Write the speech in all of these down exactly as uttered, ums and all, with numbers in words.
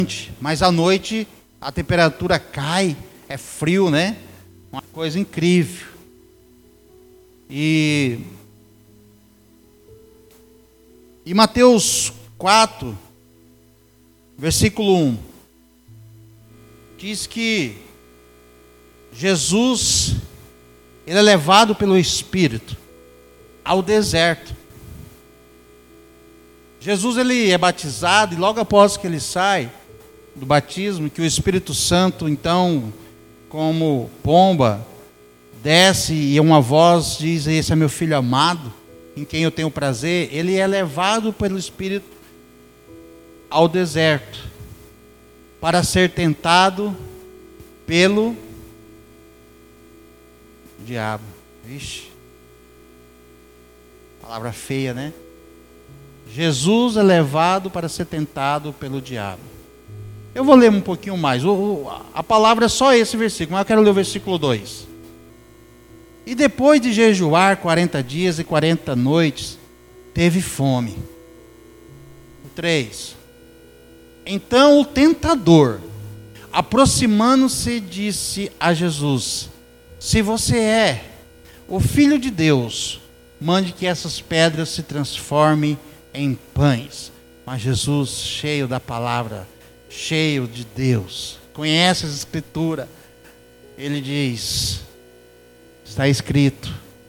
mas à noite a temperatura cai, é frio, né? Uma coisa incrível. E, e Mateus quatro, versículo um, diz que Jesus, ele é levado pelo Espírito ao deserto. Jesus, ele é batizado, e logo após que ele sai do batismo, que o Espírito Santo, então, como pomba, desce e uma voz diz: esse é meu filho amado, em quem eu tenho prazer. Ele é levado pelo Espírito ao deserto para ser tentado pelo diabo. Vixe, palavra feia, né? Jesus é levado para ser tentado pelo diabo. Eu vou ler um pouquinho mais. O, o, a palavra é só esse versículo, mas eu quero ler o versículo dois. E depois de jejuar quarenta dias e quarenta noites, teve fome. O três. Então o tentador, aproximando-se, disse a Jesus: se você é o Filho de Deus, mande que essas pedras se transformem em pães. Mas Jesus, cheio da palavra, cheio de Deus, conhece as Escrituras, ele diz: está escrito,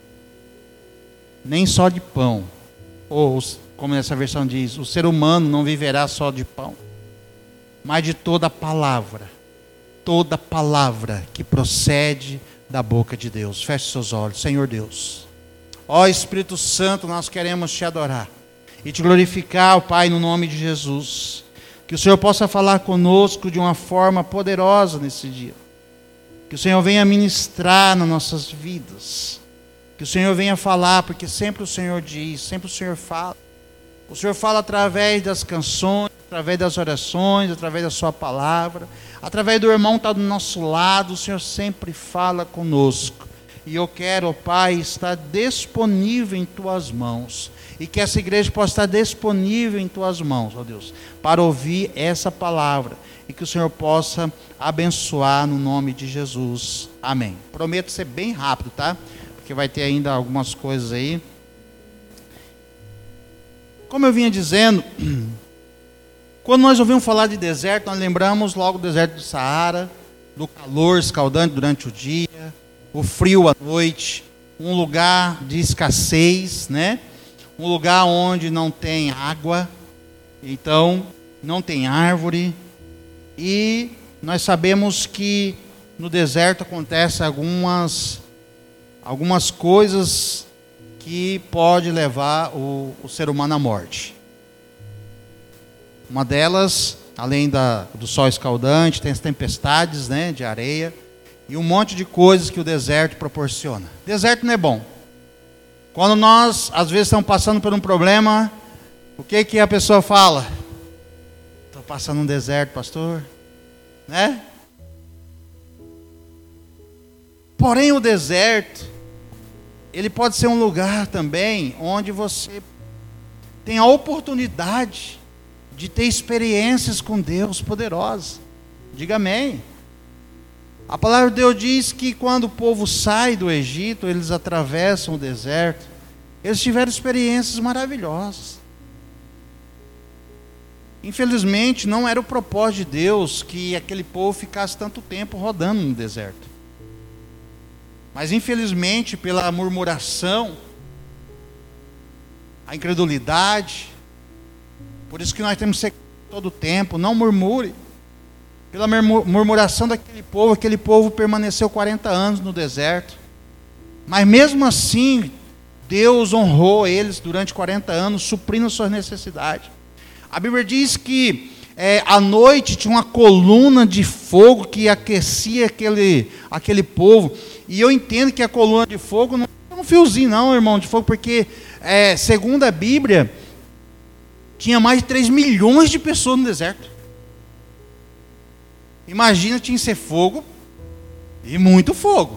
nem só de pão, ou como essa versão diz, o ser humano não viverá só de pão, mas de toda palavra, toda palavra que procede da boca de Deus. Feche seus olhos. Senhor Deus, ó Espírito Santo, nós queremos te adorar e te glorificar, ó Pai, no nome de Jesus. Que o Senhor possa falar conosco de uma forma poderosa nesse dia. Que o Senhor venha ministrar nas nossas vidas. Que o Senhor venha falar, porque sempre o Senhor diz, sempre o Senhor fala. O Senhor fala através das canções, através das orações, através da sua palavra, através do irmão que está do nosso lado. O Senhor sempre fala conosco. E eu quero, ó Pai, estar disponível em tuas mãos. E que essa igreja possa estar disponível em tuas mãos, ó Deus, para ouvir essa palavra. E que o Senhor possa abençoar no nome de Jesus. Amém. Prometo ser bem rápido, tá? Porque vai ter ainda algumas coisas aí. Como eu vinha dizendo, quando nós ouvimos falar de deserto, nós lembramos logo do deserto do Saara, do calor escaldante durante o dia, o frio à noite, um lugar de escassez, né? Um lugar onde não tem água, então não tem árvore. E nós sabemos que no deserto acontecem algumas, algumas coisas que pode levar o, o ser humano à morte. Uma delas, além da, do sol escaldante, tem as tempestades, né, de areia e um monte de coisas que o deserto proporciona. Deserto não é bom. Quando nós, às vezes, estamos passando por um problema, o que, que a pessoa fala? Estou passando um deserto, pastor. Né? Porém, o deserto, ele pode ser um lugar também onde você tem a oportunidade de ter experiências com Deus poderosas. Diga amém. A palavra de Deus diz que quando o povo sai do Egito, eles atravessam o deserto, eles tiveram experiências maravilhosas. Infelizmente, não era o propósito de Deus que aquele povo ficasse tanto tempo rodando no deserto. Mas infelizmente, pela murmuração, a incredulidade, por isso que nós temos que ser todo o tempo, não murmure. Pela murmuração daquele povo, aquele povo permaneceu quarenta anos no deserto. Mas mesmo assim, Deus honrou eles durante quarenta anos, suprindo suas necessidades. A Bíblia diz que é, à noite tinha uma coluna de fogo que aquecia aquele, aquele povo. E eu entendo que a coluna de fogo não é um fiozinho não, irmão, de fogo, porque é, segundo a Bíblia, tinha mais de três milhões de pessoas no deserto. Imagina, tinha que ser fogo e muito fogo.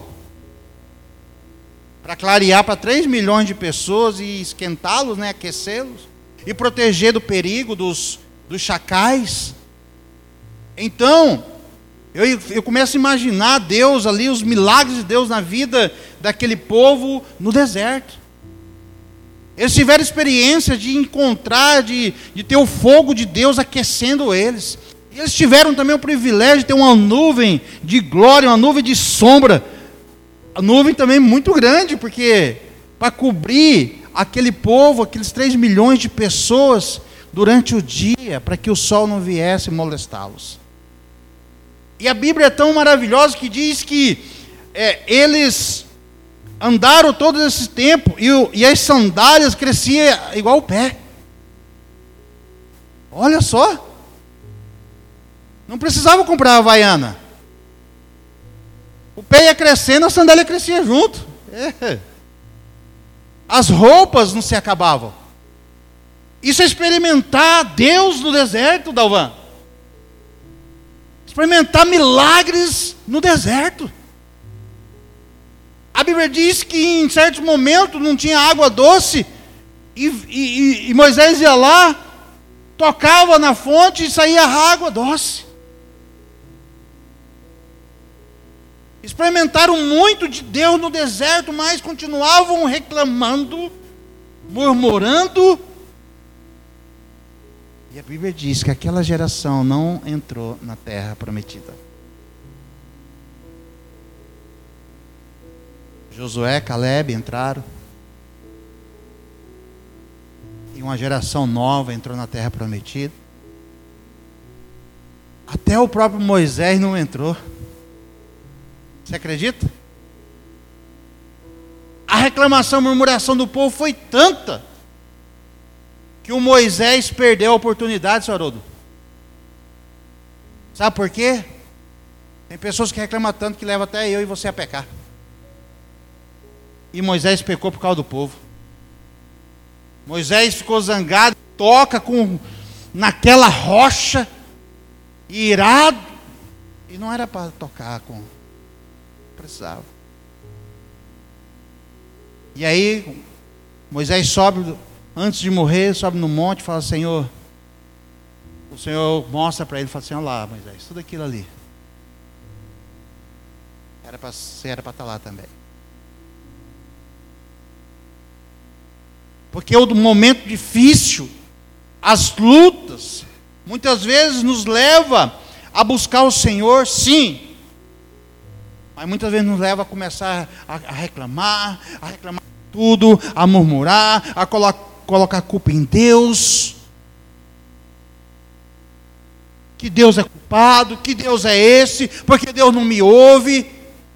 Para clarear para três milhões de pessoas e esquentá-los, né, aquecê-los. E proteger do perigo dos, dos chacais. Então, eu, eu começo a imaginar Deus ali, os milagres de Deus na vida daquele povo no deserto. Eles tiveram experiência de encontrar, de, de ter o fogo de Deus aquecendo eles. Eles tiveram também o privilégio de ter uma nuvem de glória, uma nuvem de sombra. A nuvem também muito grande, porque para cobrir aquele povo, aqueles três milhões de pessoas durante o dia, para que o sol não viesse molestá-los. E a Bíblia é tão maravilhosa que diz que é, eles andaram todo esse tempo e, o, e as sandálias cresciam igual o pé. Olha só. Não precisava comprar a havaiana. O pé ia crescendo, a sandália crescia junto. É. As roupas não se acabavam. Isso é experimentar Deus no deserto, Dalvan. Experimentar milagres no deserto. A Bíblia diz que em certos momentos não tinha água doce, e, e, e Moisés ia lá, tocava na fonte e saía água doce. Experimentaram muito de Deus no deserto, mas continuavam reclamando, murmurando. E a Bíblia diz que aquela geração não entrou na terra prometida. Josué, Caleb entraram. E uma geração nova entrou na terra prometida. Até o próprio Moisés não entrou. Você acredita? A reclamação, a murmuração do povo foi tanta que o Moisés perdeu a oportunidade, senhor Haroldo. Sabe por quê? Tem pessoas que reclamam tanto que levam até eu e você a pecar. E Moisés pecou por causa do povo. Moisés ficou zangado, toca com naquela rocha, irado, e não era para tocar com, precisava. E aí Moisés sobe, antes de morrer, sobe no monte e fala: Senhor, o Senhor mostra para ele, fala assim: olha lá, Moisés, tudo aquilo ali era para, você era para estar lá também. Porque o momento difícil, as lutas, muitas vezes nos leva a buscar o Senhor, sim. Mas muitas vezes nos leva a começar a, a reclamar, a reclamar tudo, a murmurar, a colo- colocar a culpa em Deus. Que Deus é culpado, que Deus é esse, porque Deus não me ouve.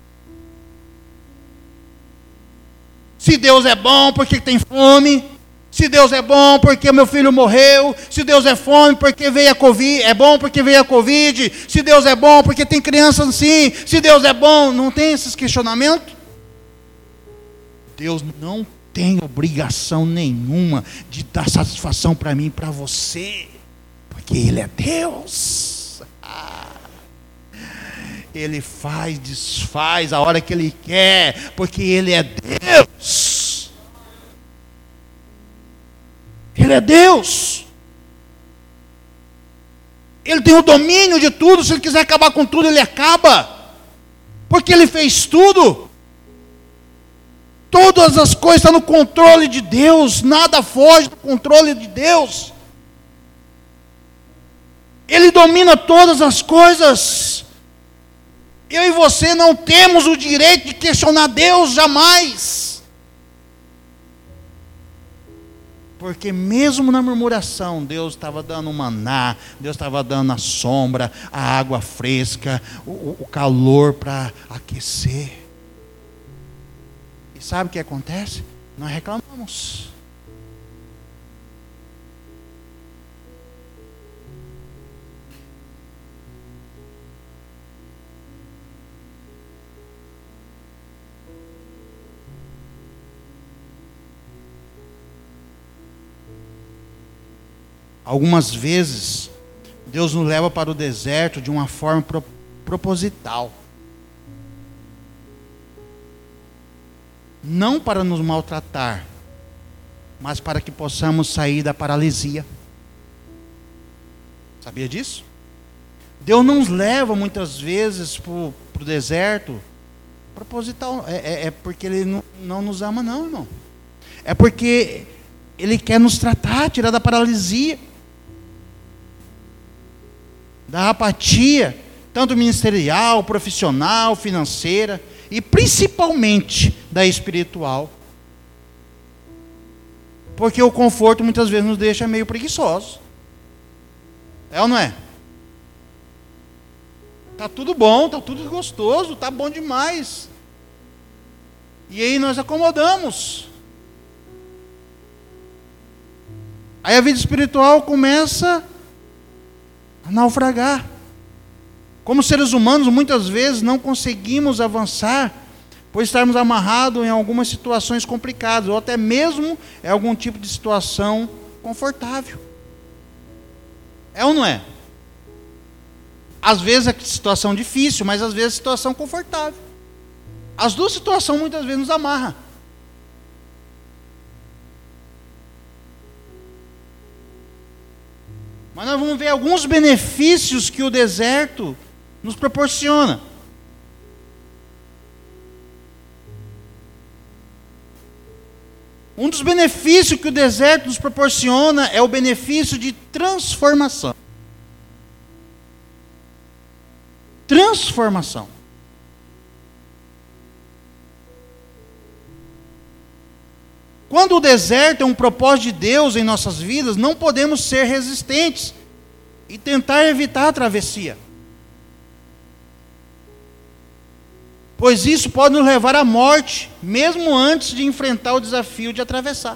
Se Deus é bom, porque tem fome. Se Deus é bom, porque meu filho morreu. Se Deus é fome, porque veio a Covid. É bom porque veio a Covid. Se Deus é bom, porque tem crianças assim. Se Deus é bom, não tem esses questionamentos? Deus não tem obrigação nenhuma de dar satisfação para mim e para você. Porque Ele é Deus. Ah. Ele faz, desfaz a hora que Ele quer, porque Ele é Deus. Ele é Deus. Ele tem o domínio de tudo. Se Ele quiser acabar com tudo, Ele acaba, porque Ele fez tudo. Todas as coisas estão no controle de Deus. Nada foge do controle de Deus. Ele domina todas as coisas. Eu e você não temos o direito de questionar Deus jamais. Porque mesmo na murmuração, Deus estava dando o maná, Deus estava dando a sombra, a água fresca, o, o calor para aquecer. E sabe o que acontece? Nós reclamamos. Algumas vezes, Deus nos leva para o deserto de uma forma pro, proposital. Não para nos maltratar, mas para que possamos sair da paralisia. Sabia disso? Deus não nos leva muitas vezes para o deserto proposital. É, é, é porque Ele não, não nos ama, não, irmão. É porque Ele quer nos tratar, tirar da paralisia, da apatia, tanto ministerial, profissional, financeira, e principalmente da espiritual. Porque o conforto muitas vezes nos deixa meio preguiçosos. É ou não é? Tá tudo bom, tá tudo gostoso, tá bom demais. E aí nós acomodamos. Aí a vida espiritual começa a naufragar. Como seres humanos, muitas vezes não conseguimos avançar, por estarmos amarrados em algumas situações complicadas, ou até mesmo em algum tipo de situação confortável. É ou não é? Às vezes é situação difícil, mas às vezes é situação confortável. As duas situações muitas vezes nos amarram. Mas nós vamos ver alguns benefícios que o deserto nos proporciona. Um dos benefícios que o deserto nos proporciona é o benefício de transformação. Transformação. Quando o deserto é um propósito de Deus em nossas vidas, não podemos ser resistentes e tentar evitar a travessia. Pois isso pode nos levar à morte, mesmo antes de enfrentar o desafio de atravessar.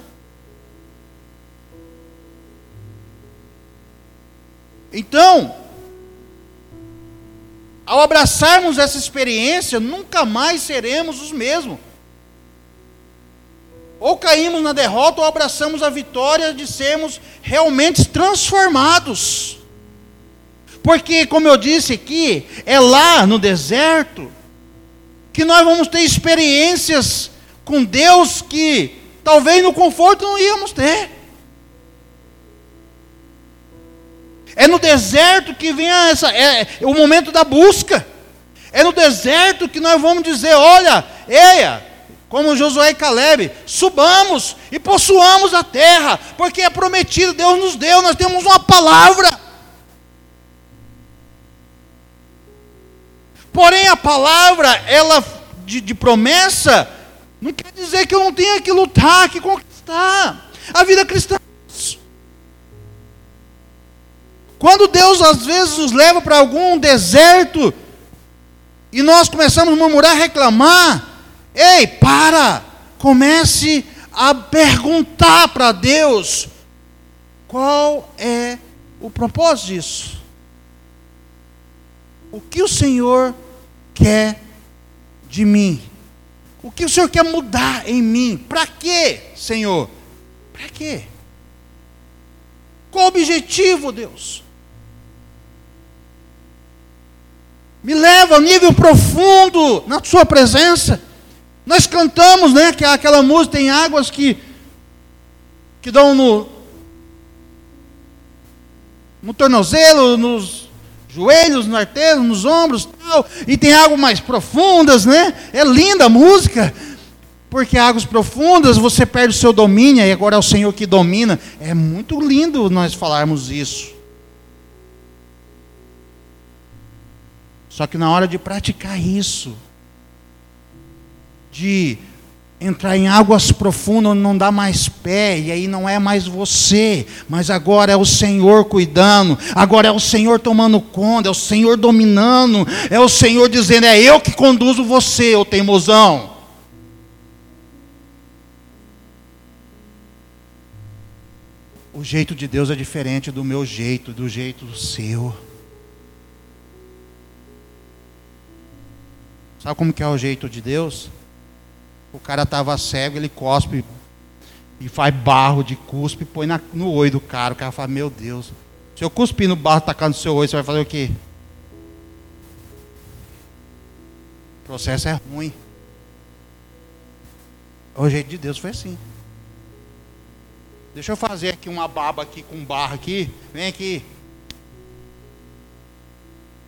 Então, ao abraçarmos essa experiência, nunca mais seremos os mesmos. Ou caímos na derrota, ou abraçamos a vitória de sermos realmente transformados. Porque, como eu disse aqui, é lá no deserto que nós vamos ter experiências com Deus que talvez no conforto não íamos ter. É no deserto que vem essa, é, é o momento da busca. É no deserto que nós vamos dizer, olha, eia, como Josué e Caleb, subamos e possuamos a terra, porque é prometido, Deus nos deu, nós temos uma palavra. Porém a palavra, ela de, de promessa, não quer dizer que eu não tenha que lutar, que conquistar. A vida cristã. Quando Deus às vezes nos leva para algum deserto, e nós começamos a murmurar, reclamar, ei, para, comece a perguntar para Deus, qual é o propósito disso? O que o Senhor quer de mim? O que o Senhor quer mudar em mim? Para quê, Senhor? Para quê? Qual o objetivo, Deus? Me leva ao nível profundo na sua presença. Nós cantamos, né, que aquela música, tem águas que, que dão no, no tornozelo, nos joelhos, no artelho, nos ombros, tal, e tem águas mais profundas, né? É linda a música, porque águas profundas você perde o seu domínio, e agora é o Senhor que domina. É muito lindo nós falarmos isso. Só que na hora de praticar isso, de entrar em águas profundas onde não dá mais pé, e aí não é mais você, mas agora é o Senhor cuidando, agora é o Senhor tomando conta, é o Senhor dominando, é o Senhor dizendo, é eu que conduzo você, ô teimosão. O jeito de Deus é diferente do meu jeito, do jeito do seu. Sabe como que é o jeito de Deus? O cara estava cego, ele cospe e faz barro de cuspe e põe na, no olho do cara. O cara fala, meu Deus, se eu cuspir no barro, tacar no seu olho, você vai fazer o quê? O processo é ruim. O jeito de Deus foi assim. Deixa eu fazer aqui uma baba aqui com barro aqui. Vem aqui.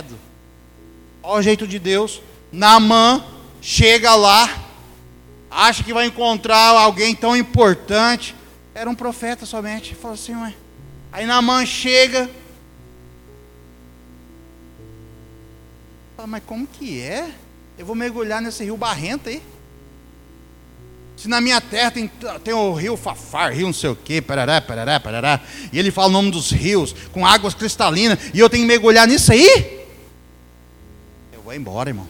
credo. Olha o jeito de Deus. Naamã chega lá, acha que vai encontrar alguém tão importante. Era um profeta somente. Fala assim, ué. Aí Naamã chega. Fala, mas como que é? Eu vou mergulhar nesse rio barrento aí. Se na minha terra tem, tem o rio Fafar, rio não sei o que, parará, parará, parará. E ele fala o nome dos rios, com águas cristalinas. E eu tenho que mergulhar nisso aí? Eu vou embora, irmão.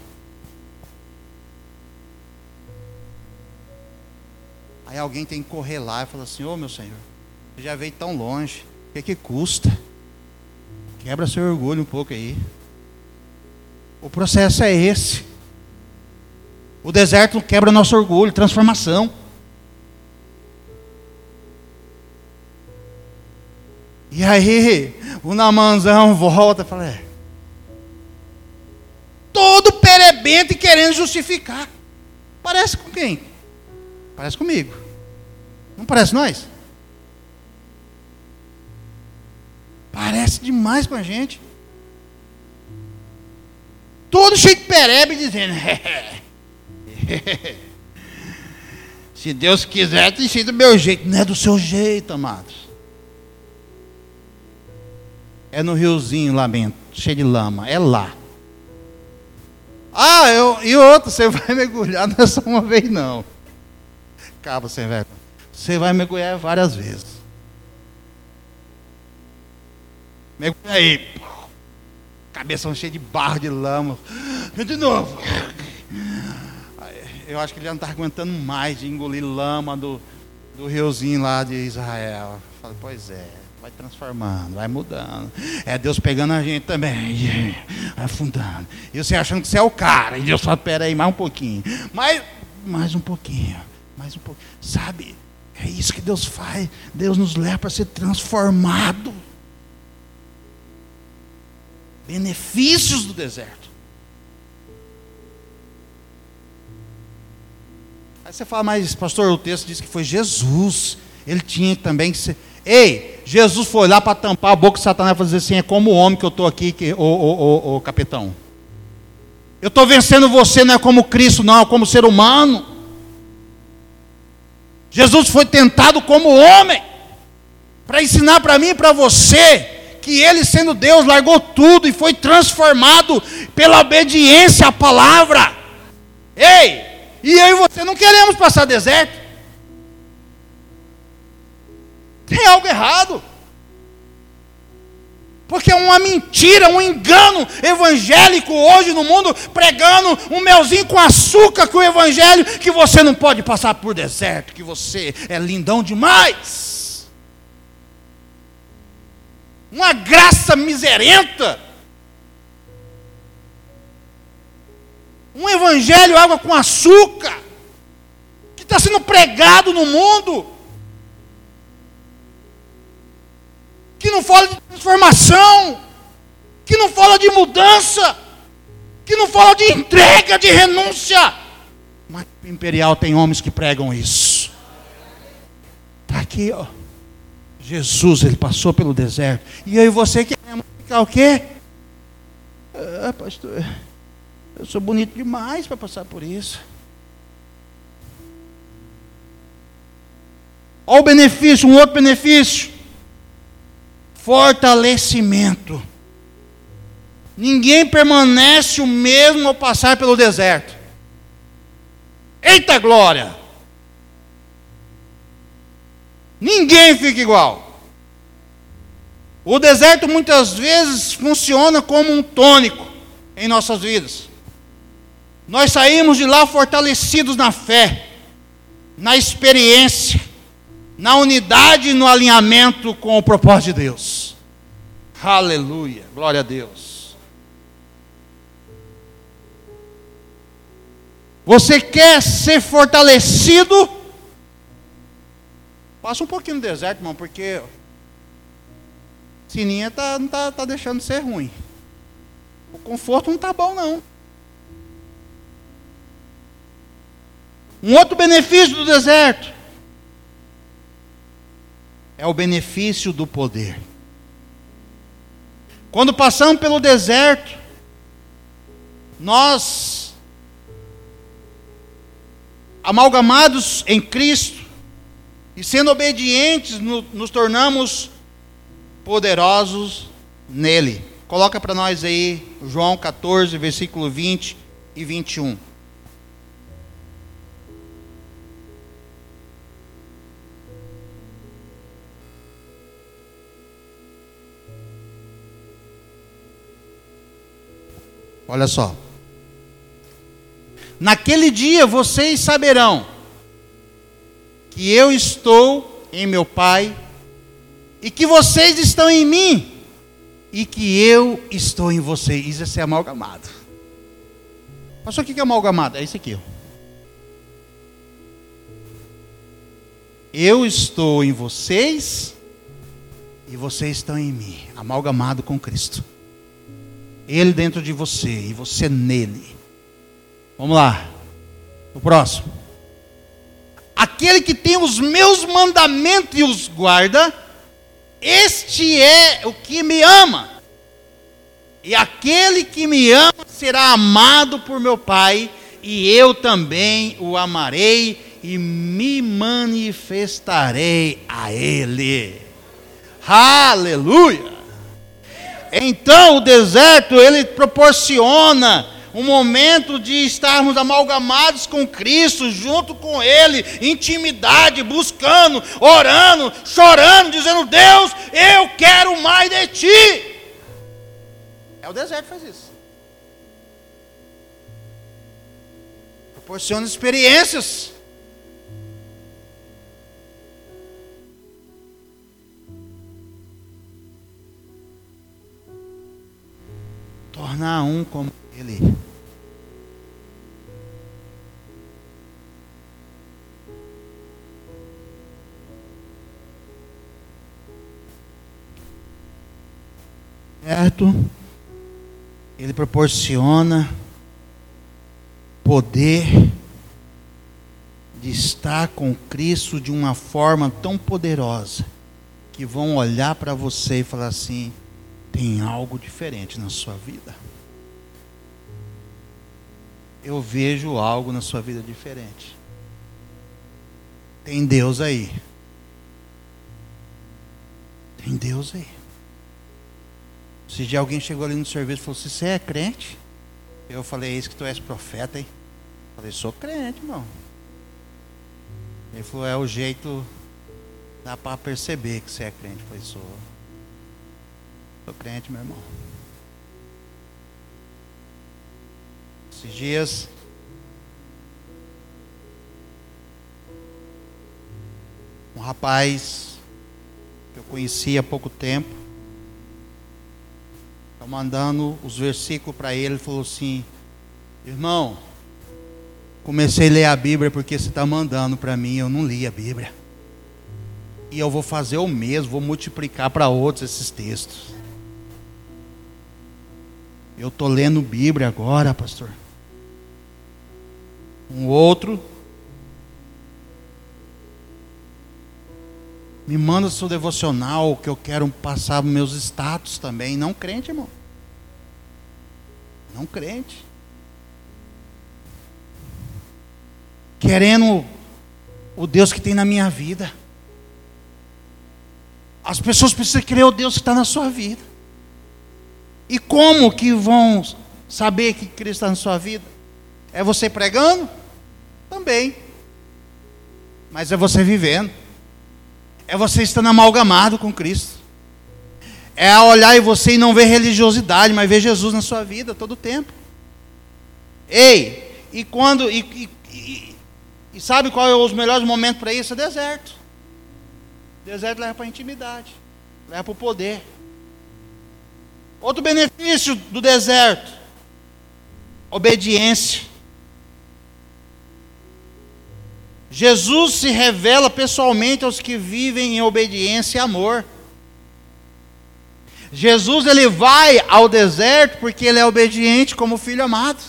Aí alguém tem que correr lá e falar assim, ô meu Senhor, você já veio tão longe, o que que custa? Quebra seu orgulho um pouco aí. O processo é esse. O deserto quebra nosso orgulho, transformação. E aí, o Naamanzão volta e fala, é, todo perebento e querendo justificar. Parece com quem? Parece comigo. Não parece nós? Parece demais com a gente. Todo cheio de perebe dizendo, se Deus quiser, tem sido do meu jeito. Não é do seu jeito, amados. É no riozinho lá dentro, cheio de lama. É lá. Ah, eu, e outro, você vai mergulhar, não é só uma vez não. Cabo sem vergonha. Você vai mergulhar várias vezes. Mergulha aí. Cabeção cheia de barro, de lama. De novo. Eu acho que ele já não está aguentando mais de engolir lama do, do riozinho lá de Israel. Eu falei, pois é, vai transformando, vai mudando. É Deus pegando a gente também, afundando. E você achando que você é o cara. E Deus fala, pera aí, mais um pouquinho. Mais, mais um pouquinho. Mais um pouquinho. Sabe, é isso que Deus faz. Deus nos leva para ser transformado. Benefícios do deserto. Aí você fala, mas pastor, o texto diz que foi Jesus. Ele tinha também que ser. Ei, Jesus foi lá para tampar a boca de Satanás e fazer assim, é como o homem que eu estou aqui, que, ô, ô, ô, ô, capitão. Eu estou vencendo você, não é como Cristo, não, é como ser humano. Jesus foi tentado como homem, para ensinar para mim e para você, que ele sendo Deus, largou tudo e foi transformado pela obediência à palavra. Ei, e eu e você não queremos passar deserto. Tem algo errado. Porque é uma mentira, um engano evangélico hoje no mundo, pregando um melzinho com açúcar com o evangelho, que você não pode passar por deserto, que você é lindão demais. Uma graça miserenta. Um evangelho água com açúcar, que está sendo pregado no mundo, que não fala de transformação, que não fala de mudança, que não fala de entrega, de renúncia. Mas o Imperial tem homens que pregam isso. Está aqui, ó. Jesus, ele passou pelo deserto. E eu e você queremos ficar o quê? Ah, pastor, eu sou bonito demais para passar por isso. Olha o benefício, um outro benefício. Fortalecimento. Ninguém permanece o mesmo ao passar pelo deserto. Eita glória! Ninguém fica igual. O deserto muitas vezes funciona como um tônico em nossas vidas. Nós saímos de lá fortalecidos na fé, na experiência, na unidade e no alinhamento com o propósito de Deus. Aleluia, glória a Deus. Você quer ser fortalecido? Passa um pouquinho no deserto, irmão, porque Sininha tá, não está tá deixando de ser ruim. O conforto não está bom, não. Um outro benefício do deserto é o benefício do poder. Quando passamos pelo deserto, nós, amalgamados em Cristo, e sendo obedientes, no, nos tornamos poderosos nele. Coloca para nós aí João catorze, versículo vinte e vinte e um. Olha só. Naquele dia vocês saberão que eu estou em meu Pai, e que vocês estão em mim, e que eu estou em vocês. Isso é ser amalgamado. Pastor, o que é amalgamado? É isso aqui. Ó. Eu estou em vocês, e vocês estão em mim. Amalgamado com Cristo. Ele dentro de você, e você nele. Vamos lá. O próximo. Aquele que tem os meus mandamentos e os guarda, este é o que me ama. E aquele que me ama será amado por meu Pai, e eu também o amarei e me manifestarei a ele. Aleluia! Então o deserto, ele proporciona um momento de estarmos amalgamados com Cristo, junto com Ele, intimidade, buscando, orando, chorando, dizendo: Deus, eu quero mais de Ti. É o deserto que faz isso. Proporciona experiências. Tornar um como Ele. Certo? Ele proporciona poder de estar com Cristo de uma forma tão poderosa que vão olhar para você e falar assim: tem algo diferente na sua vida. Eu vejo algo na sua vida diferente. Tem Deus aí. Tem Deus aí. Se de alguém chegou ali no serviço e falou assim: você é crente? Eu falei: é isso que tu és profeta, hein? Eu falei: sou crente, irmão. Ele falou: é o jeito, dá para perceber que você é crente. Eu falei: sou. Sou crente, meu irmão. Esses dias, um rapaz que eu conheci há pouco tempo, estou mandando os versículos para ele. Ele falou assim: irmão, comecei a ler a Bíblia porque você está mandando para mim, eu não li a Bíblia. E eu vou fazer o mesmo, vou multiplicar para outros esses textos. Eu estou lendo Bíblia agora, pastor. Um outro me manda seu devocional, que eu quero passar meus status também. Não crente, irmão. Não crente. Querendo o Deus que tem na minha vida. As pessoas precisam crer o Deus que está na sua vida. E como que vão saber que Cristo está na sua vida? É você pregando? Também. Mas é você vivendo. É você estando amalgamado com Cristo. É olhar em você e não ver religiosidade, mas ver Jesus na sua vida todo o tempo. Ei, e quando... E, e, e, e sabe qual é os melhores momentos para isso? É deserto. Deserto leva para a intimidade. Leva para o poder. Outro benefício do deserto: obediência. Jesus se revela pessoalmente aos que vivem em obediência e amor. Jesus, ele vai ao deserto porque ele é obediente como filho amado.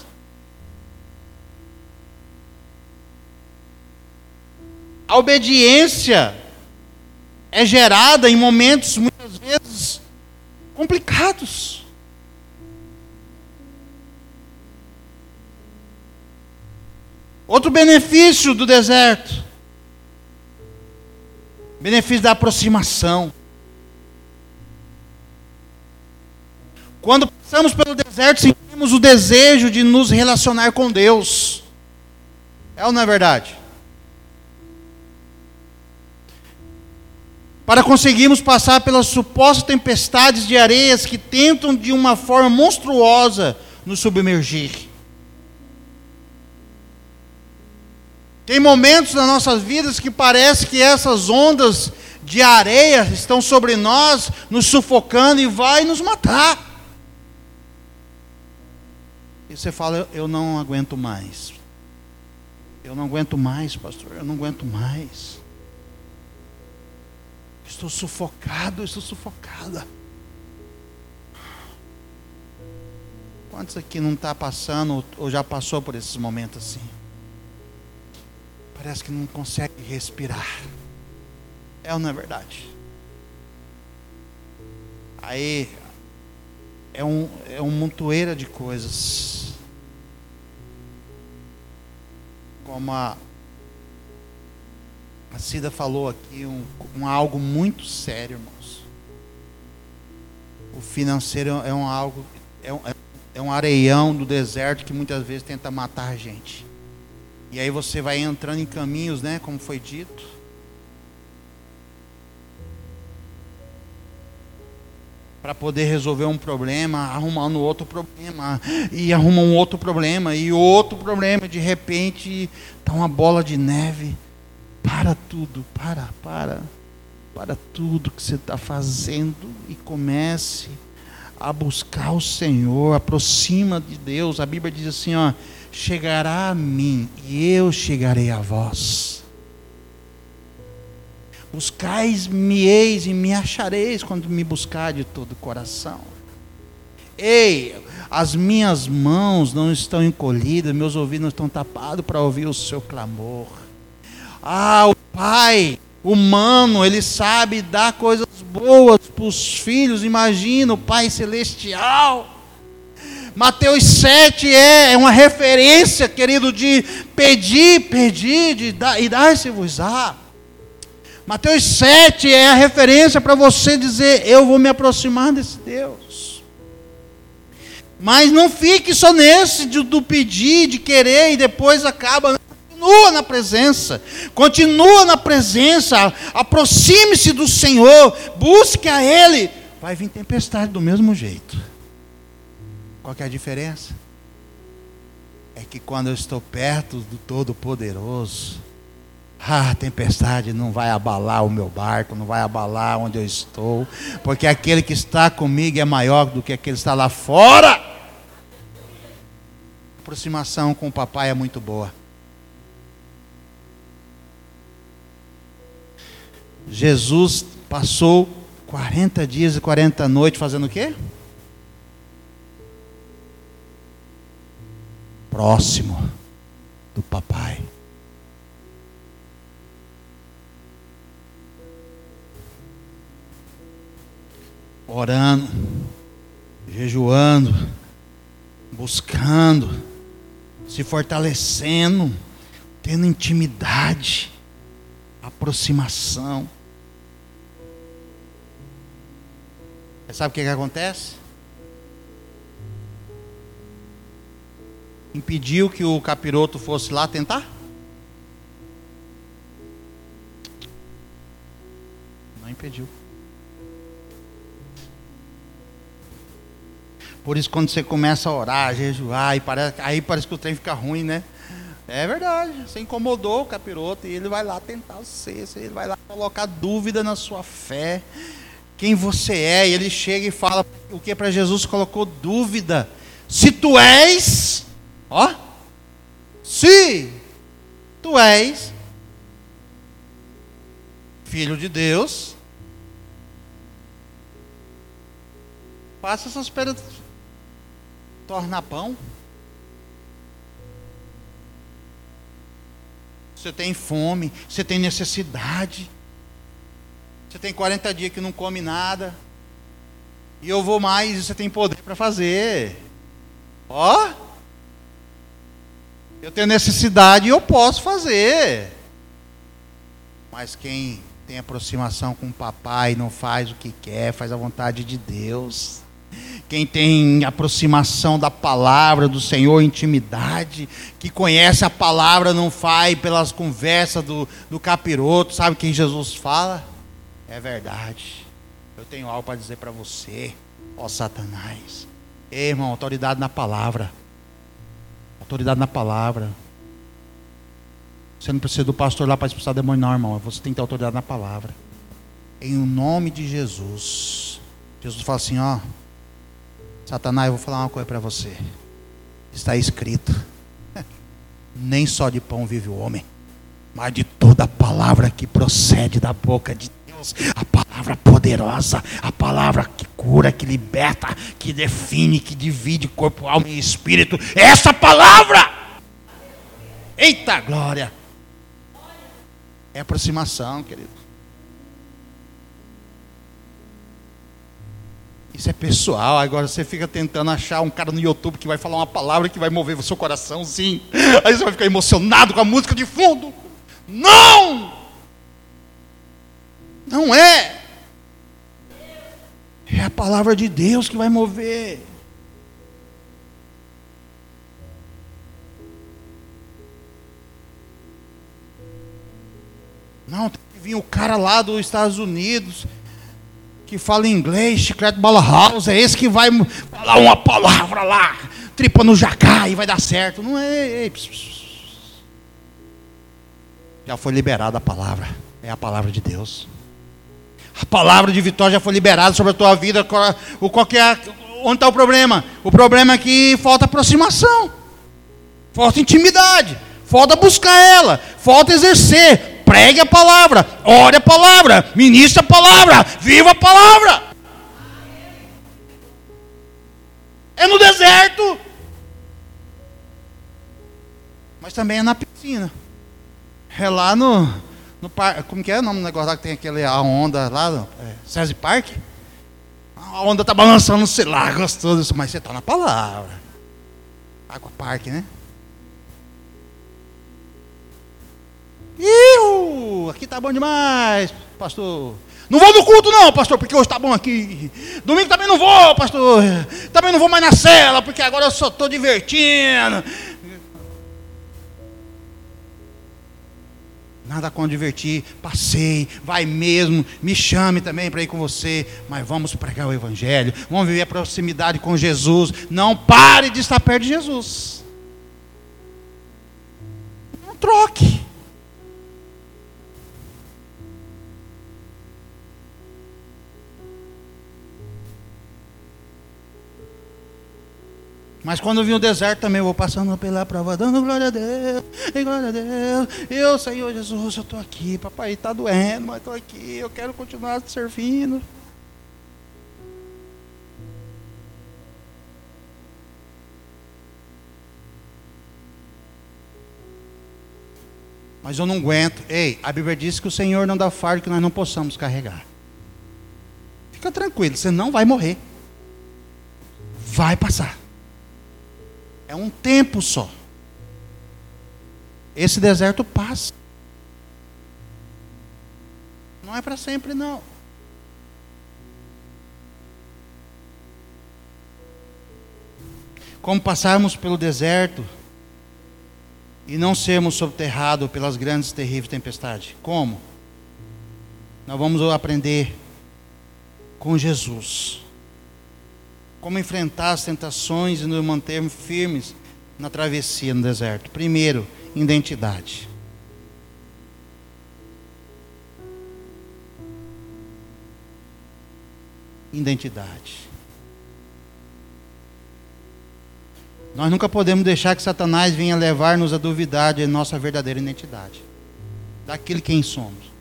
A obediência é gerada em momentos muitas vezes complicados. Outro benefício do deserto. Benefício da aproximação. Quando passamos pelo deserto, sentimos o desejo de nos relacionar com Deus. É ou não é verdade? Para conseguirmos passar pelas supostas tempestades de areias que tentam de uma forma monstruosa nos submergir. Tem momentos nas nossas vidas que parece que essas ondas de areia estão sobre nós, nos sufocando e vai nos matar. E você fala, eu não aguento mais. Eu não aguento mais, pastor, eu não aguento mais. Estou sufocado, estou sufocada. Quantos aqui não está passando ou já passou por esses momentos assim? Parece que não consegue respirar. É ou não é verdade? Aí é um, é um montoeira de coisas. Como a, a Cida falou aqui, um, um algo muito sério, irmãos. O financeiro é um algo, é um, é um areião do deserto que muitas vezes tenta matar a gente. E aí você vai entrando em caminhos, né, como foi dito. Para poder resolver um problema, arrumando outro problema, e arruma um outro problema, e outro problema. De repente, está uma bola de neve. Para tudo, para, para. Para tudo que você está fazendo e comece a buscar o Senhor. Aproxima de Deus. A Bíblia diz assim, ó. Chegará a mim e eu chegarei a vós. Buscais-me-eis e me achareis quando me buscar de todo o coração. Ei, as minhas mãos não estão encolhidas, meus ouvidos não estão tapados para ouvir o seu clamor. Ah, o Pai humano, Ele sabe dar coisas boas para os filhos. Imagina o Pai celestial. Mateus sete é uma referência, querido, de pedir, pedir de dar, e dar-se-vos-á. Mateus sete é a referência para você dizer, eu vou me aproximar desse Deus. Mas não fique só nesse de, do pedir, de querer e depois acaba. Continua na presença, continua na presença, aproxime-se do Senhor, busque a Ele. Vai vir tempestade do mesmo jeito. Qual que é a diferença? É que quando eu estou perto do Todo-Poderoso, ah, a tempestade não vai abalar o meu barco, não vai abalar onde eu estou, porque aquele que está comigo é maior do que aquele que está lá fora. A aproximação com o papai é muito boa. Jesus passou quarenta dias e quarenta noites fazendo o quê? Próximo do papai. Orando, jejuando, buscando, se fortalecendo, tendo intimidade, aproximação. Você sabe o que, que acontece? Impediu que o capiroto fosse lá tentar? Não impediu. Por isso, quando você começa a orar, a jejuar, e parece, aí parece que o trem fica ruim, né? É verdade, você incomodou o capiroto e ele vai lá tentar você, ele vai lá colocar dúvida na sua fé, quem você é, e ele chega e fala o que para Jesus colocou dúvida. Se tu és, ó, se tu és filho de Deus, faça essas pedras tornar pão. Você tem fome, você tem necessidade, você tem quarenta dias que não come nada, e eu vou mais, e você tem poder para fazer. Ó, Eu tenho necessidade e eu posso fazer. Mas quem tem aproximação com o papai não faz o que quer, faz a vontade de Deus. Quem tem aproximação da palavra do Senhor, intimidade, que conhece a palavra, não faz pelas conversas do, do capiroto. Sabe quem Jesus fala? É verdade. Eu tenho algo para dizer para você, ó Satanás. Ei, irmão, autoridade na palavra. Autoridade na palavra. Você não precisa do pastor lá para expulsar demônio, não, irmão. Você tem que ter autoridade na palavra. Em nome de Jesus. Jesus fala assim, ó. Satanás, eu vou falar uma coisa para você. Está escrito. Nem só de pão vive o homem, mas de toda a palavra que procede da boca de Deus. A palavra poderosa, a palavra que cura, que liberta, que define, que divide corpo, alma e espírito. Essa palavra! Eita glória! É aproximação, querido. Isso é pessoal. Agora você fica tentando achar um cara no YouTube que vai falar uma palavra que vai mover o seu coraçãozinho. Aí você vai ficar emocionado com a música de fundo. Não! Não é. É a palavra de Deus que vai mover. Não, tem que vir o cara lá dos Estados Unidos que fala inglês, chiclete bala house, é esse que vai falar uma palavra lá, tripa no jacá e vai dar certo. Não é. Já foi liberada a palavra. É a palavra de Deus. A palavra de vitória já foi liberada sobre a tua vida. O qualquer, onde está o problema? O problema é que falta aproximação, falta intimidade, falta buscar ela, falta exercer. Pregue a palavra, ore a palavra, ministre a palavra, viva a palavra. É no deserto, mas também é na piscina. É lá no, no par, como que é o nome do negócio lá que tem aquele, a onda lá, no, é, César Park? A onda está balançando, sei lá, gostoso isso, mas você está na palavra. Água Park, né? Iu, aqui tá bom demais, pastor. Não vou no culto não, pastor, porque hoje tá bom aqui. Domingo também não vou, pastor. Também não vou mais na cela, porque agora eu só estou divertindo. Nada com divertir, passei, vai mesmo, me chame também para ir com você, mas vamos pregar o evangelho, vamos viver a proximidade com Jesus. Não pare de estar perto de Jesus. Não troque. Mas quando vim o deserto também, eu vou passando pela prova, dando glória a Deus, e glória a Deus. Eu, Senhor Jesus, eu estou aqui, papai está doendo, mas estou aqui, eu quero continuar te servindo. Mas eu não aguento. Ei, a Bíblia diz que o Senhor não dá fardo que nós não possamos carregar. Fica tranquilo, você não vai morrer. Vai passar. É um tempo só. Esse deserto passa. Não é para sempre, não. Como passarmos pelo deserto e não sermos soterrados pelas grandes e terríveis tempestades? Como? Nós vamos aprender com Jesus. Como enfrentar as tentações e nos mantermos firmes na travessia no deserto. Primeiro, identidade. Identidade. Nós nunca podemos deixar que Satanás venha levar-nos a duvidar de nossa verdadeira identidade. Daquele quem somos.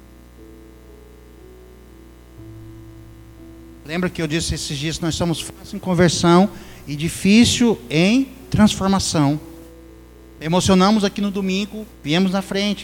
Lembra que eu disse esses dias que nós somos fáceis em conversão e difícil em transformação. Emocionamos aqui no domingo, viemos na frente.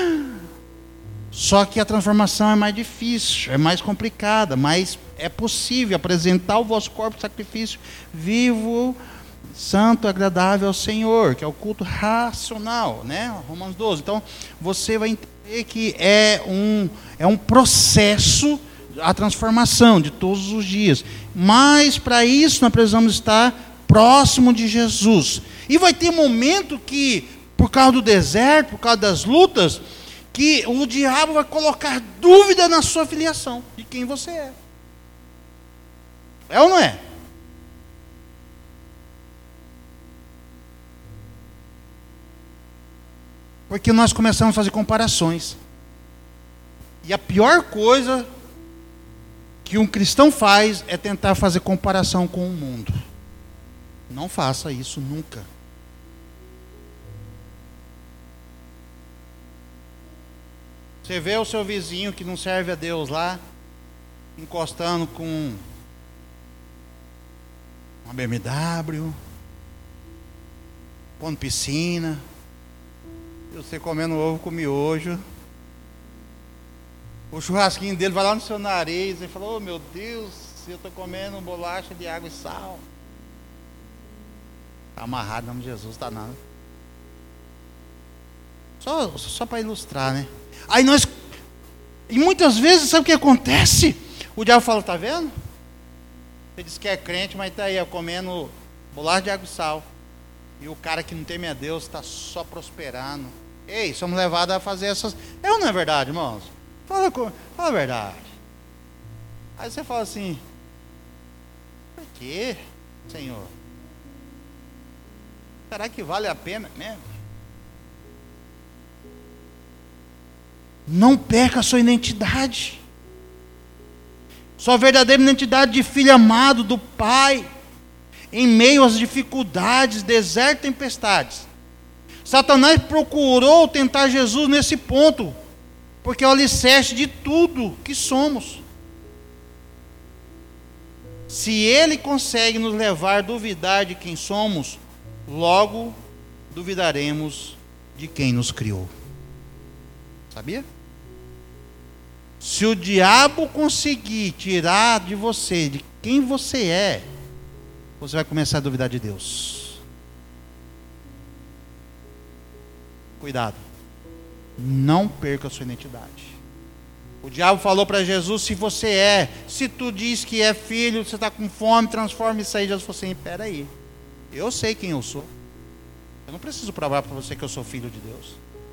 Só que a transformação é mais difícil, é mais complicada, mas é possível apresentar o vosso corpo sacrifício vivo, santo, agradável ao Senhor, que é o culto racional, né? Romanos doze. Então, você vai entender que é um, é um processo, a transformação de todos os dias. Mas, para isso, nós precisamos estar próximo de Jesus. E vai ter momento que, por causa do deserto, por causa das lutas, que o diabo vai colocar dúvida na sua filiação, de quem você é. É ou não é? Porque nós começamos a fazer comparações. E a pior coisa que um cristão faz é tentar fazer comparação com o mundo. Não faça isso nunca. Você vê o seu vizinho que não serve a Deus lá, encostando com uma B M W, pondo piscina, e você comendo ovo com miojo. O churrasquinho dele vai lá no seu nariz e fala: oh meu Deus, eu estou comendo bolacha de água e sal. Está amarrado em nome de Jesus, está nada. Só, só para ilustrar, né? Aí nós, e muitas vezes, sabe o que acontece? O diabo fala: tá vendo? Você diz que é crente, mas está aí, ó, comendo bolacha de água e sal. E o cara que não teme a Deus está só prosperando. Ei, somos levados a fazer essas... É ou não é verdade, irmãos? Fala, fala a verdade. Aí você fala assim: por quê, Senhor? Será que vale a pena mesmo? Não perca a sua identidade. Sua verdadeira identidade de filho amado do Pai. Em meio às dificuldades, deserto e tempestades. Satanás procurou tentar Jesus nesse ponto, porque é o alicerce de tudo que somos. Se ele consegue nos levar a duvidar de quem somos, logo duvidaremos de quem nos criou. Sabia? Se o diabo conseguir tirar de você, de quem você é, você vai começar a duvidar de Deus. Cuidado. Não perca a sua identidade. O diabo falou para Jesus: se você é, se tu diz que é filho, você está com fome, transforma isso aí. Jesus falou assim: espera aí, eu sei quem eu sou. Eu não preciso provar para você que eu sou filho de Deus.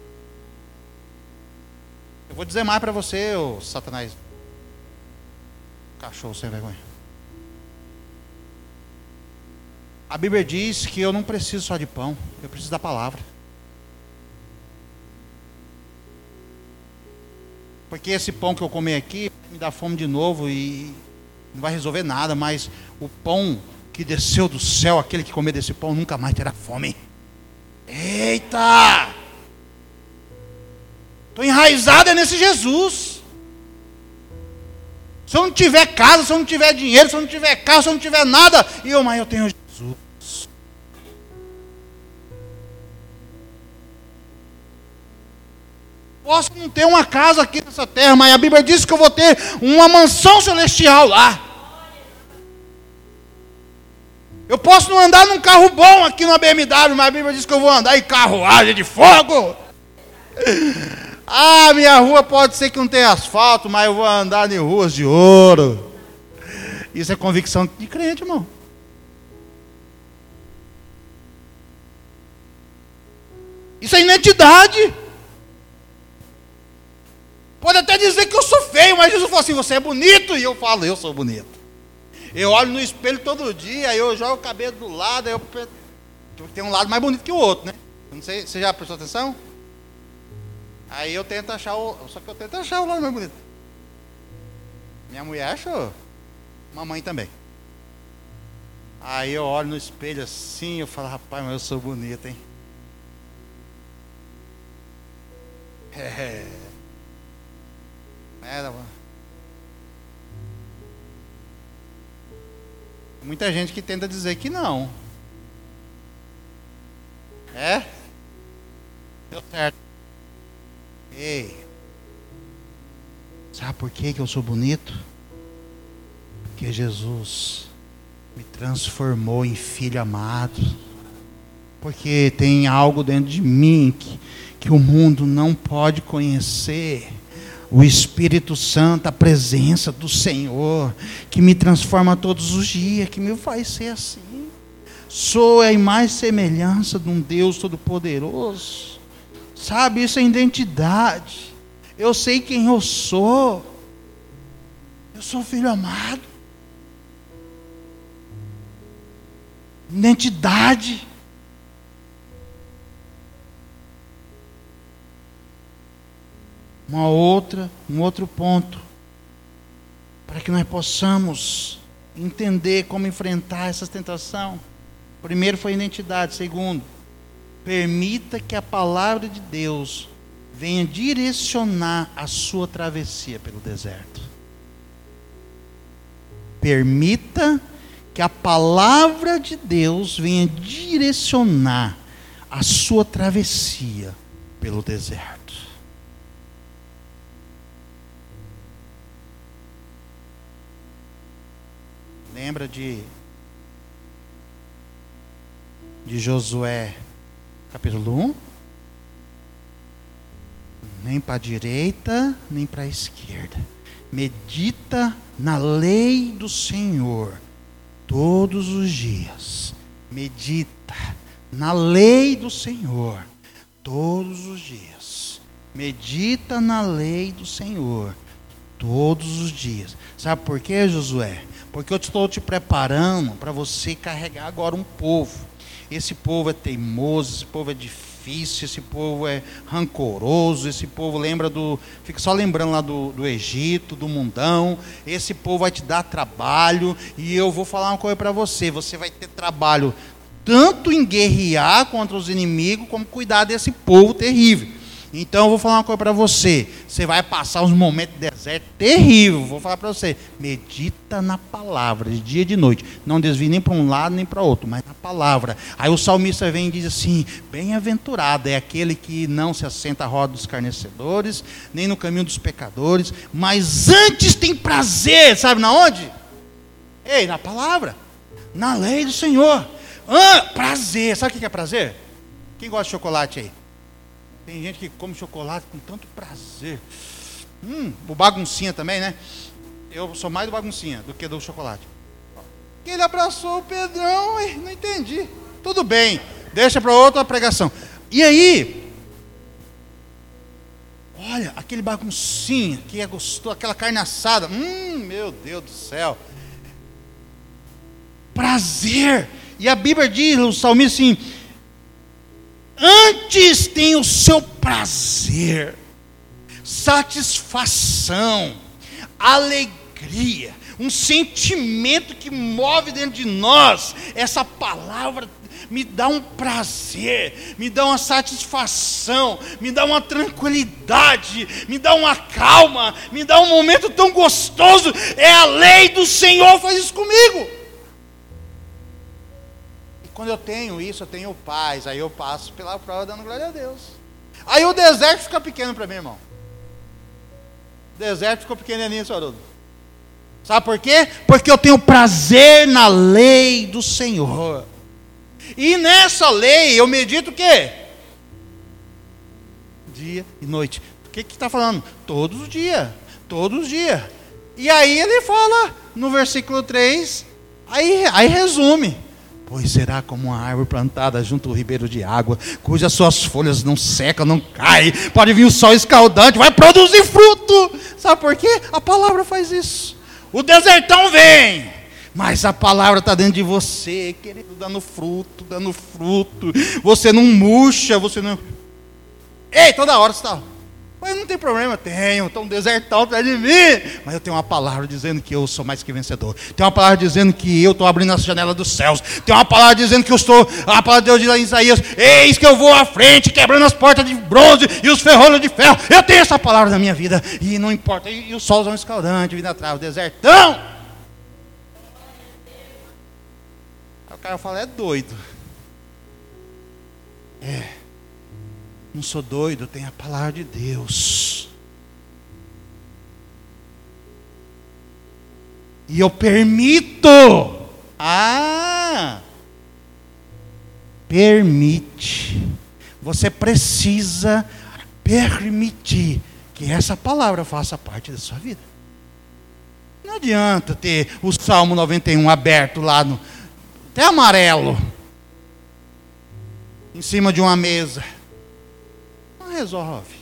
Eu vou dizer mais para você, ô Satanás, cachorro sem vergonha. A Bíblia diz que eu não preciso só de pão, eu preciso da palavra. Porque esse pão que eu comer aqui me dá fome de novo e não vai resolver nada, mas o pão que desceu do céu, aquele que comer desse pão nunca mais terá fome. Eita! Estou enraizado é nesse Jesus. Se eu não tiver casa, se eu não tiver dinheiro, se eu não tiver carro, se eu não tiver nada, e eu, mas eu tenho Jesus. Posso não ter uma casa aqui nessa terra, mas a Bíblia diz que eu vou ter uma mansão celestial lá. Eu posso não andar num carro bom aqui na B M W, mas a Bíblia diz que eu vou andar em carruagem de fogo. Ah, minha rua pode ser que não tenha asfalto, mas eu vou andar em ruas de ouro. Isso é convicção de crente, irmão. Isso é identidade. Pode até dizer que eu sou feio, mas Jesus falou assim: você é bonito. E eu falo: eu sou bonito. Eu olho no espelho todo dia, eu jogo o cabelo do lado, eu... tem um lado mais bonito que o outro, né? Eu não sei, você já prestou atenção? Aí eu tento achar o... Só que eu tento achar o lado mais bonito. Minha mulher achou. Mamãe também. Aí eu olho no espelho assim, eu falo: rapaz, mas eu sou bonito, hein? É... Era, mano. Muita gente que tenta dizer que não. É? Deu certo. Ei. Sabe por que que eu sou bonito? Porque Jesus me transformou em filho amado. Porque tem algo dentro de mim que, que o mundo não pode conhecer. O Espírito Santo, a presença do Senhor, que me transforma todos os dias, que me faz ser assim. Sou a imagem e semelhança de um Deus Todo-Poderoso. Sabe, isso é identidade. Eu sei quem eu sou. Eu sou filho amado. Identidade. Uma outra, um outro ponto, para que nós possamos entender como enfrentar essa tentação. Primeiro foi identidade. Segundo, permita que a palavra de Deus venha direcionar a sua travessia pelo deserto. Permita que a palavra de Deus venha direcionar a sua travessia pelo deserto. Lembra de, de Josué, capítulo um? Nem para a direita, nem para a esquerda. Medita na lei do Senhor todos os dias. Medita na lei do Senhor todos os dias. Medita na lei do Senhor todos os dias. Sabe por quê, Josué? Porque eu estou te preparando para você carregar agora um povo. Esse povo é teimoso, esse povo é difícil, esse povo é rancoroso, esse povo lembra do... Fica só lembrando lá do, do Egito, do mundão. Esse povo vai te dar trabalho. E eu vou falar uma coisa para você. Você vai ter trabalho tanto em guerrear contra os inimigos, como cuidar desse povo terrível. Então eu vou falar uma coisa para você. Você vai passar uns momentos de deserto terrível. Vou falar para você. Medita na palavra, de dia e de noite. Não desvie nem para um lado nem para outro, mas na palavra. Aí o salmista vem e diz assim: bem-aventurado é aquele que não se assenta à roda dos escarnecedores, nem no caminho dos pecadores, mas antes tem prazer. Sabe na onde? Ei, na palavra. Na lei do Senhor. Ah, prazer. Sabe o que é prazer? Quem gosta de chocolate aí? Tem gente que come chocolate com tanto prazer. Hum, o baguncinha também, né? Eu sou mais do baguncinha do que do chocolate. Que ele abraçou o Pedrão, e não entendi. Tudo bem, deixa para outra pregação. E aí, olha, aquele baguncinha que é gostoso, aquela carne assada. Hum, meu Deus do céu. Prazer. E a Bíblia diz, o salmista assim: antes tem o seu prazer, satisfação, alegria, um sentimento que move dentro de nós. Essa palavra me dá um prazer, me dá uma satisfação, me dá uma tranquilidade, me dá uma calma, me dá um momento tão gostoso. É a lei do Senhor, faz isso comigo. Quando eu tenho isso, eu tenho paz. Aí eu passo pela prova dando glória a Deus. Aí o deserto fica pequeno para mim, irmão. O deserto ficou pequenininho, senhor Haroldo. Sabe por quê? Porque eu tenho prazer na lei do Senhor. E nessa lei eu medito o quê? Dia e noite. O que que está falando? Todos os dias. Todos os dias. E aí ele fala no versículo três, aí, aí resume. Pois será como uma árvore plantada junto ao ribeiro de água, cujas suas folhas não secam, não caem, pode vir o sol escaldante, vai produzir fruto. Sabe por quê? A palavra faz isso. O desertão vem, mas a palavra está dentro de você, querido, dando fruto, dando fruto. Você não murcha, você não... Ei, toda hora você está... Mas não tem problema, tenho, estou um desertão atrás de mim. Mas eu tenho uma palavra dizendo que eu sou mais que vencedor. Tem uma palavra dizendo que eu estou abrindo a janela dos céus. Tem uma palavra dizendo que eu estou, a palavra de Deus diz lá em Isaías: eis que eu vou à frente, quebrando as portas de bronze e os ferrolhos de ferro. Eu tenho essa palavra na minha vida. E não importa, e, e o solzão escaldante vindo atrás, o desertão. Aí o cara fala: é doido. É. Não sou doido, tenho a palavra de Deus. E eu permito Ah! Permite. Você precisa permitir que essa palavra faça parte da sua vida. Não adianta ter o Salmo noventa e um aberto lá no... até amarelo. Em cima de uma mesa. Não resolve.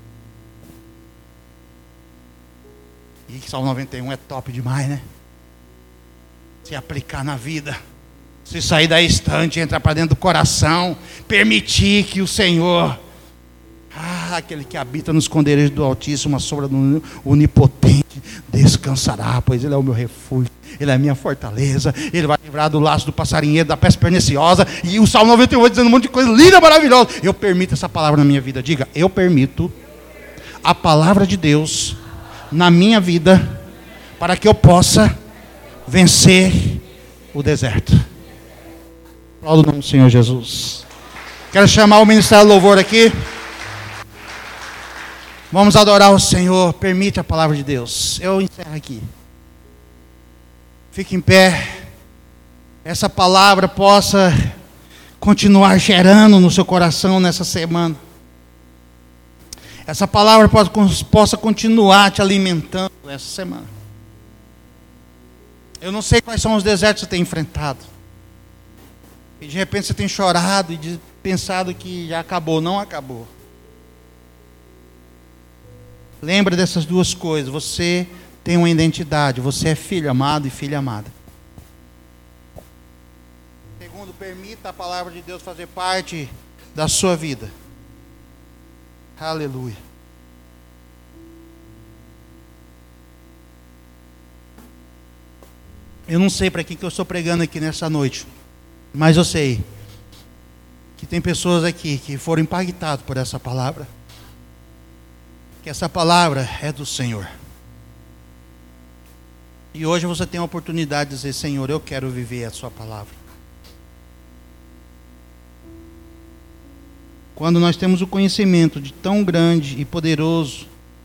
E Salmo noventa e um é top demais, né? Se aplicar na vida. Se sair da estante, entrar para dentro do coração, permitir que o Senhor, ah, aquele que habita no esconderijo do Altíssimo, a sombra do Onipotente, descansará, pois Ele é o meu refúgio, Ele é a minha fortaleza, Ele vai livrar do laço do passarinheiro, da peste perniciosa. E o Salmo noventa e um vai dizendo um monte de coisa linda, maravilhosa. Eu permito essa palavra na minha vida. Diga, eu permito a palavra de Deus na minha vida, para que eu possa vencer o deserto. Aplaudo o nome do Senhor Jesus. Quero chamar o Ministério do Louvor aqui. Vamos adorar o Senhor. Permite a palavra de Deus. Eu encerro aqui. Fique em pé. Essa palavra possa continuar gerando no seu coração nessa semana. Essa palavra possa continuar te alimentando essa semana. Eu não sei quais são os desertos que você tem enfrentado. E de repente você tem chorado e pensado que já acabou. Não acabou. Lembra dessas duas coisas. Você tem uma identidade. Você é filho amado e filha amada. Segundo, permita a palavra de Deus fazer parte da sua vida. Aleluia. Eu não sei para quem que eu estou pregando aqui nessa noite. Mas eu sei que tem pessoas aqui que foram impactadas por essa palavra. Que essa palavra é do Senhor. E hoje você tem a oportunidade de dizer, Senhor, eu quero viver a sua palavra. Quando nós temos o conhecimento de tão grande e poderoso,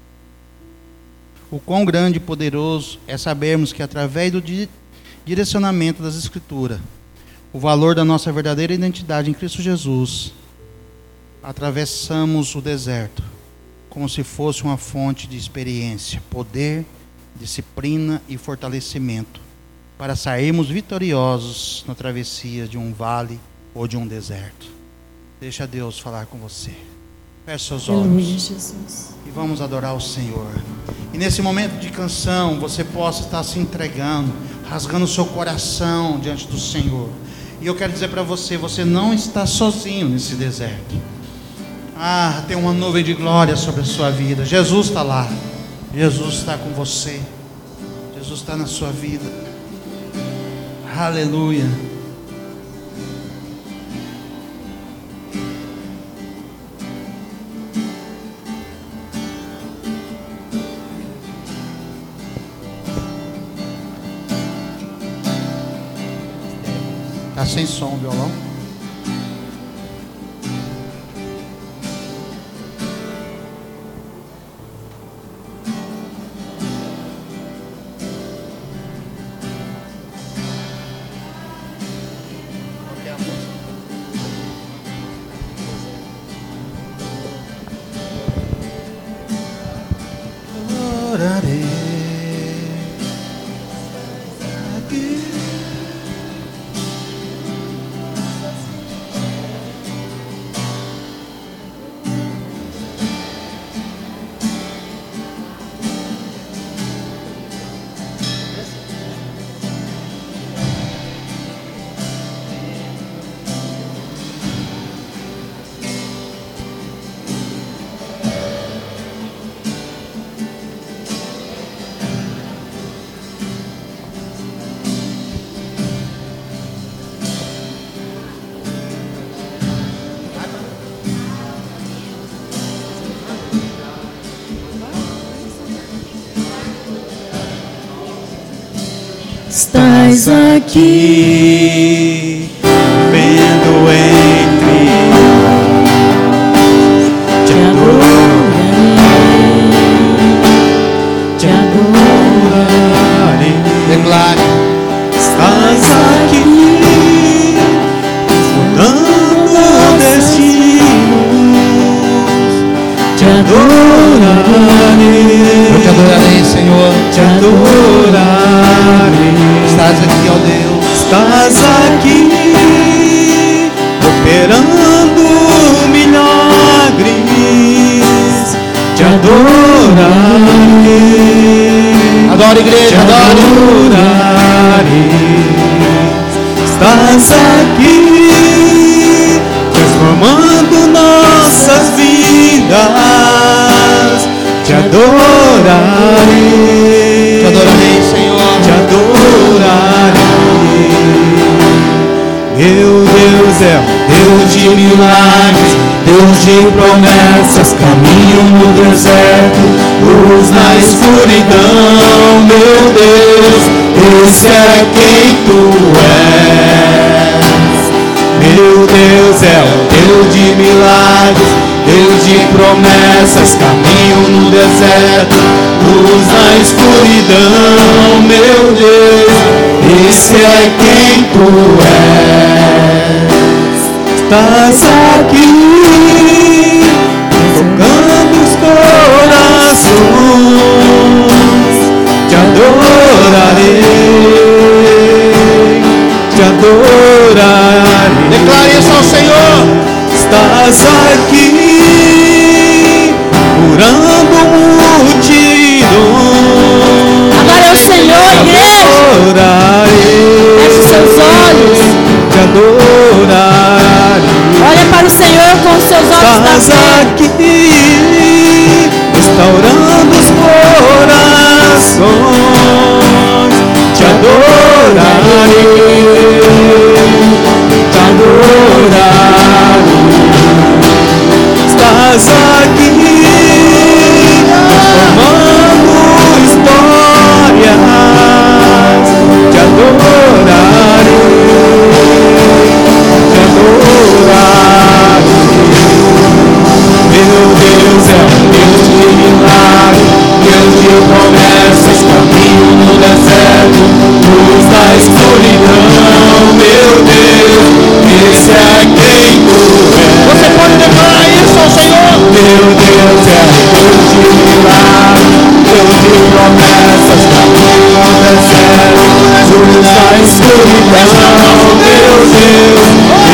o quão grande e poderoso é sabermos que através do di- direcionamento das Escrituras, o valor da nossa verdadeira identidade em Cristo Jesus, atravessamos o deserto como se fosse uma fonte de experiência, poder, disciplina e fortalecimento para sairmos vitoriosos na travessia de um vale ou de um deserto. Deixa Deus falar com você. Feche seus olhos e vamos adorar o Senhor. E nesse momento de canção você possa estar se entregando, rasgando o seu coração diante do Senhor. E eu quero dizer para você, você não está sozinho nesse deserto. Ah, tem uma nuvem de glória sobre a sua vida. Jesus está lá. Jesus está com você. Jesus está na sua vida. Aleluia. Está sem som o violão. Estás aqui, vendo entre te adorarei, te adorarei. Declare. Estás aqui. adorarei, Eu te adorarei, Senhor. te adorarei. Estás aqui, ó Deus. Estás aqui, operando milagres, te adorarei, Adora, igreja, te adore. adorarei. Estás aqui, transformando nossas vidas, te adorarei, Te adorarei, Senhor. te adorarei. Meu Deus é um Deus de milagres, Deus de promessas, caminho no deserto, luz na escuridão. Meu Deus, esse é quem tu és. Meu Deus é um Deus de milagres, Deus de promessas, caminho no deserto, luz na escuridão. Meu Deus, esse é quem tu és. Estás aqui, tocando os corações, te adorarei, te adorarei. Declare isso ao Senhor. Estás aqui, curando multidões. Agora é o Senhor, igreja. Feche os seus olhos. Te adorarei. Olha para o Senhor com os seus olhos da Estás fé. aqui, restaurando os corações. Te adorarei, te adorarei. Estás aqui, transformando histórias. Te adorarei, te adorarei. Meu Deus é um Deus de milagre, Deus de promessas, caminho no deserto, luz na escuridão. Meu Deus, esse é quem tu és. Você pode declarar isso ao Senhor. Meu Deus é um Deus de milagre, Deus de promessas, caminho no deserto, luz na escuridão. Meu Deus,